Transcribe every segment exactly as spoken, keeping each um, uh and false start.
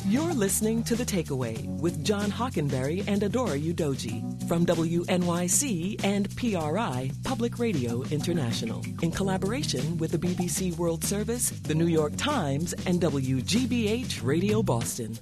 You're listening to The Takeaway with John Hockenberry and Adora Udoji from W N Y C and P R I, Public Radio International, in collaboration with the B B C World Service, the New York Times, and W G B H Radio Boston.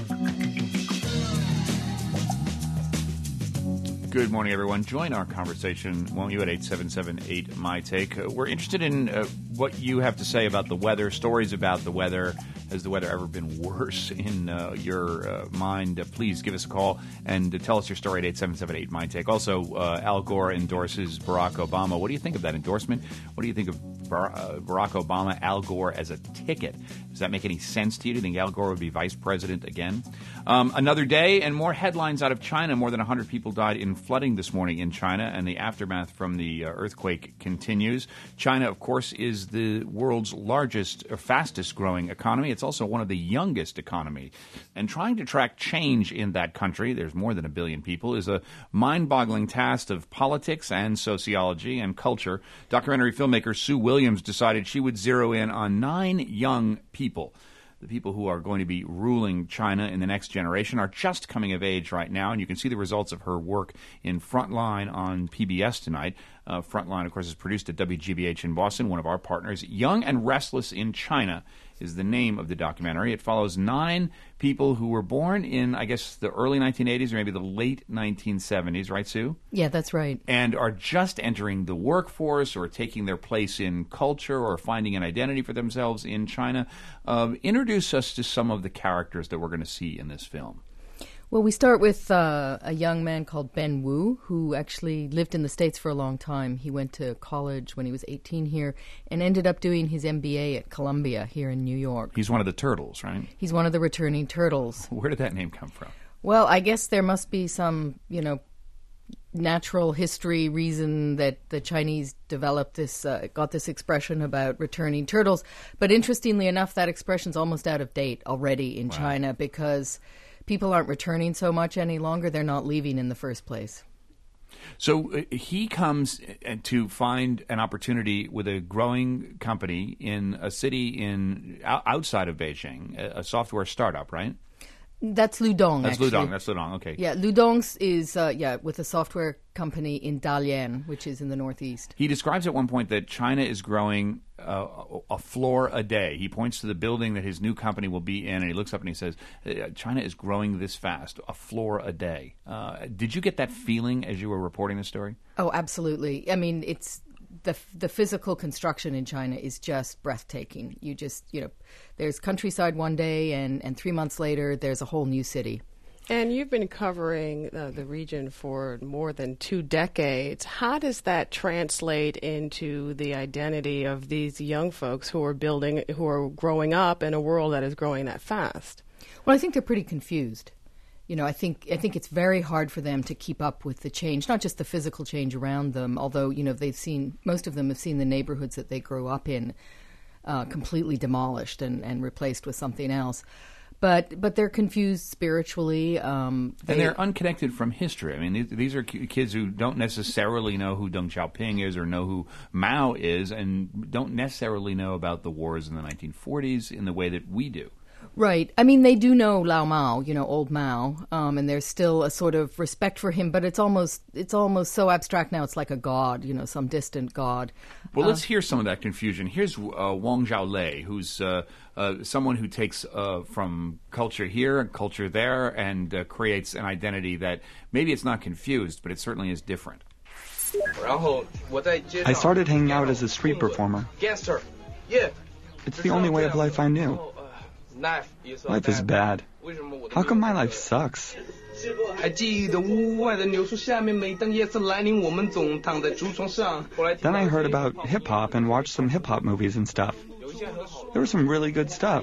Good morning, everyone. Join our conversation, won't you, at eight seven seven eight, M Y Take. Uh, we're interested in uh, what you have to say about the weather, stories about the weather. Has the weather ever been worse in uh, your uh, mind? Uh, please give us a call and uh, tell us your story at eight seven seven eight, M Y Take. Also, uh, Al Gore endorses Barack Obama. What do you think of that endorsement? What do you think of Bar- uh, Barack Obama, Al Gore as a ticket? Does that make any sense to you? Do you think Al Gore would be vice president again? Um, another day and more headlines out of China. More than one hundred people died in flooding this morning in China, and the aftermath from the uh, earthquake continues. China, of course, is the world's largest, or fastest-growing economy. It's also one of the youngest economies. And trying to track change in that country, there's more than a billion people, is a mind-boggling task of politics and sociology and culture. Documentary filmmaker Sue Williams decided she would zero in on nine young people. The people who are going to be ruling China in the next generation are just coming of age right now, and you can see the results of her work in Frontline on P B S tonight. Uh, Frontline, of course, is produced at W G B H in Boston, one of our partners. Young and Restless in China is the name of the documentary. It follows nine people who were born in, I guess, the early nineteen eighties or maybe the late nineteen seventies, right, Sue? Yeah, that's right. And are just entering the workforce or taking their place in culture or finding an identity for themselves in China. Uh, introduce us to some of the characters that we're going to see in this film. Well, we start with uh, a young man called Ben Wu, who actually lived in the States for a long time. He went to college when he was eighteen here and ended up doing his M B A at Columbia here in New York. He's one of the turtles, right? He's one of the returning turtles. Where did that name come from? Well, I guess there must be some, you know, natural history reason that the Chinese developed this, uh, got this expression about returning turtles. But interestingly enough, that expression's almost out of date already in Wow. China because people aren't returning so much any longer. They're not leaving in the first place. So uh, he comes uh, to find an opportunity with a growing company in a city in o- outside of Beijing, a, a software startup, right? That's Ludong, That's actually. Ludong. That's Ludong. Okay. Yeah, Ludong's is, uh, yeah, with a software company in Dalian, which is in the northeast. He describes at one point that China is growing uh, a floor a day. He points to the building that his new company will be in, and he looks up and he says, China is growing this fast, a floor a day. Uh, did you get that feeling as you were reporting the story? Oh, absolutely. I mean, it's the the physical construction in China is just breathtaking. You just, you know, there's countryside one day, and, and three months later, there's a whole new city. And you've been covering uh, the region for more than two decades. How does that translate into the identity of these young folks who are building, who are growing up in a world that is growing that fast? Well, I think they're pretty confused. You know, I think I think it's very hard for them to keep up with the change, not just the physical change around them, although, you know, they've seen, most of them have seen the neighborhoods that they grew up in uh, completely demolished and, and replaced with something else. But but they're confused spiritually. Um, they, and they're unconnected from history. I mean, these, these are kids who don't necessarily know who Deng Xiaoping is or know who Mao is and don't necessarily know about the wars in the nineteen forties in the way that we do. Right. I mean, they do know Lao Mao, you know, old Mao, um, and there's still a sort of respect for him, but it's almost it's almost so abstract now, it's like a god, you know, some distant god. Well, uh, let's hear some of that confusion. Here's uh, Wang Zhaolei, who's uh, uh, someone who takes uh, from culture here and culture there and uh, creates an identity that maybe it's not confused, but it certainly is different. I started hanging out as a street performer. It's the only way of life I knew. Life is bad. How come my life sucks? Then I heard about hip-hop and watched some hip-hop movies and stuff. There was some really good stuff.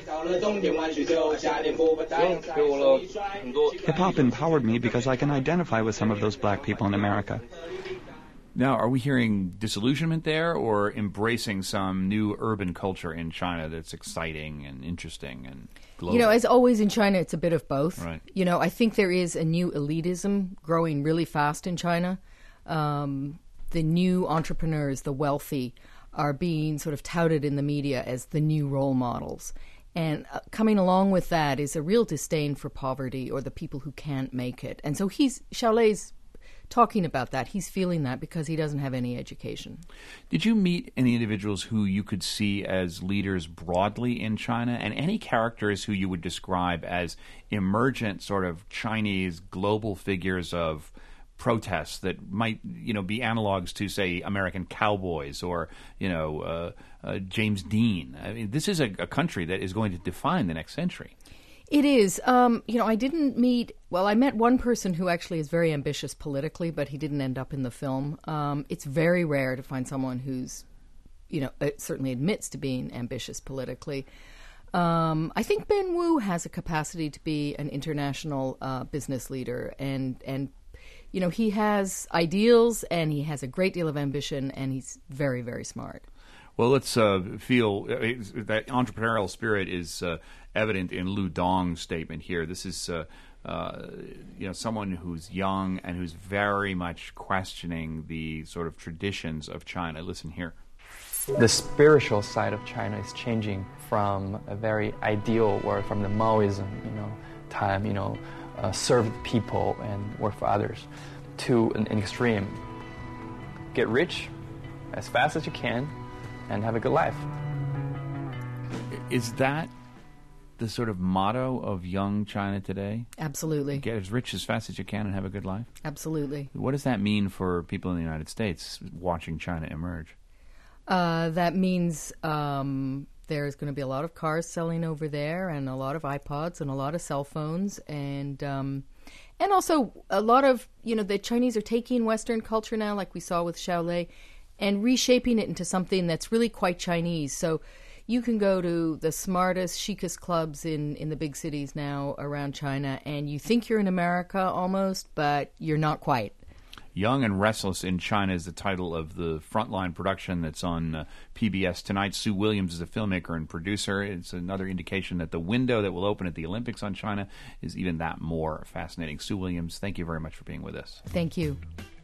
Hip-hop empowered me because I can identify with some of those black people in America. Now, are we hearing disillusionment there or embracing some new urban culture in China that's exciting and interesting and global? You know, as always in China, it's a bit of both. Right. You know, I think there is a new elitism growing really fast in China. Um, the new entrepreneurs, the wealthy, are being sort of touted in the media as the new role models. And uh, coming along with that is a real disdain for poverty or the people who can't make it. And so he's Shaolei's talking about that. He's feeling that because he doesn't have any education. Did you meet any individuals who you could see as leaders broadly in China, and any characters who you would describe as emergent sort of Chinese global figures of protests that might, you know, be analogs to, say, American cowboys or, you know, uh, uh, James Dean? I mean, this is a, a country that is going to define the next century. It is. Um, you know, I didn't meet, well, I met one person who actually is very ambitious politically, but he didn't end up in the film. Um, it's very rare to find someone who's, you know, uh, certainly admits to being ambitious politically. Um, I think Ben Wu has a capacity to be an international uh, business leader, and, and you know, he has ideals and he has a great deal of ambition, and he's very, very smart. Well, let's uh, feel uh, that entrepreneurial spirit is uh, evident in Lu Dong's statement here. This is, uh, uh, you know, someone who's young and who's very much questioning the sort of traditions of China. Listen here. The spiritual side of China is changing from a very ideal, or from the Maoism, you know, time, you know, uh, serve the people and work for others, to an, an extreme. Get rich as fast as you can and have a good life. Is that the sort of motto of young China today? Absolutely. Get as rich as fast as you can and have a good life? Absolutely. What does that mean for people in the United States watching China emerge? Uh, that means um, there's going to be a lot of cars selling over there, and a lot of iPods, and a lot of cell phones, and um, and also a lot of, you know, the Chinese are taking Western culture now, like we saw with Xiaolei, and reshaping it into something that's really quite Chinese. So you can go to the smartest, chicest clubs in, in the big cities now around China, and you think you're in America almost, but you're not quite. Young and Restless in China is the title of the Frontline production that's on uh, P B S tonight. Sue Williams is a filmmaker and producer. It's another indication that the window that will open at the Olympics on China is even that more fascinating. Sue Williams, thank you very much for being with us. Thank you.